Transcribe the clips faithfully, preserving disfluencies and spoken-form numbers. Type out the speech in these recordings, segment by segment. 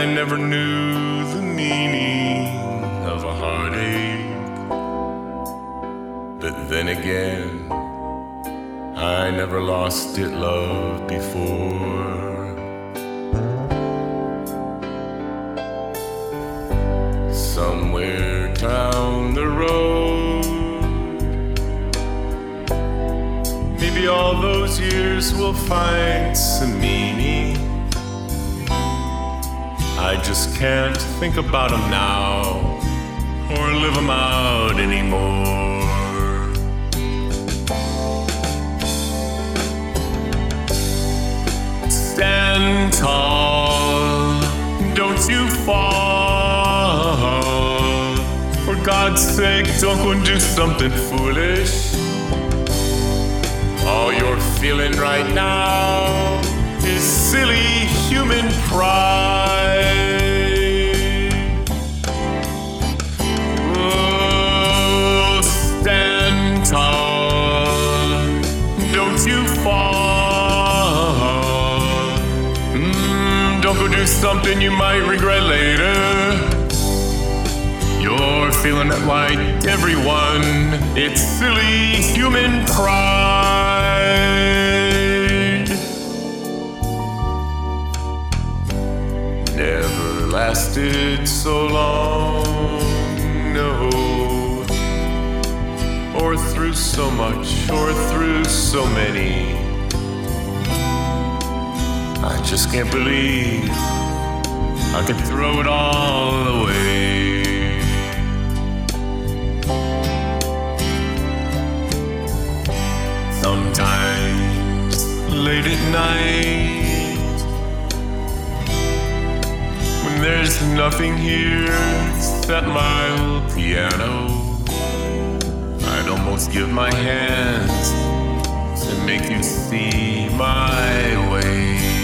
never knew the meaning of a heartache. But then again, I never lost it love before. Somewhere down the road, maybe all those years will find some meaning. I just can't think about them now or live them out anymore. Stand tall, don't you fall. For God's sake, don't go and do something foolish. All you're feeling right now is silly human pride. Oh, stand tall, don't you fall. Mm, don't go do something you might regret later. You're feeling it like everyone. It's silly human pride. Never lasted so long, no. Or through so much, or through so many. I just can't believe I could throw it all away. Sometimes late at night, when there's nothing here except my old piano, I'd almost give my hands to make you see my way.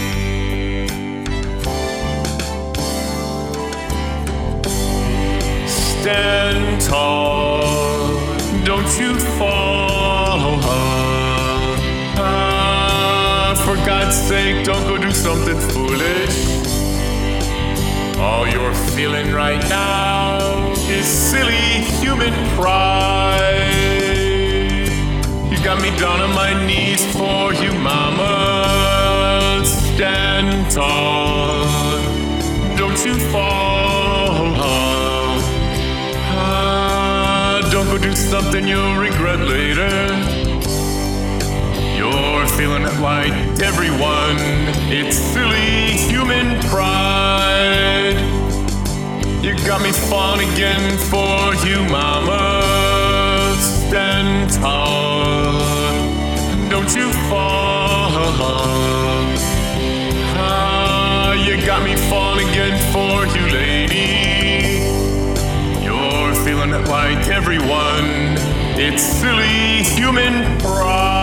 Stand tall, don't you fall. Ah, for God's sake, don't go do something foolish. All you're feeling right now is silly human pride. You got me down on my knees for you, mama. Stand tall, don't you fall. Ah, don't go do something you'll regret later. You're feeling it like everyone. It's silly human pride. You got me falling again for you, mama. Stand tall, don't you fall. Ah, you got me falling again for you, lady. You're feeling it like everyone. It's silly human pride.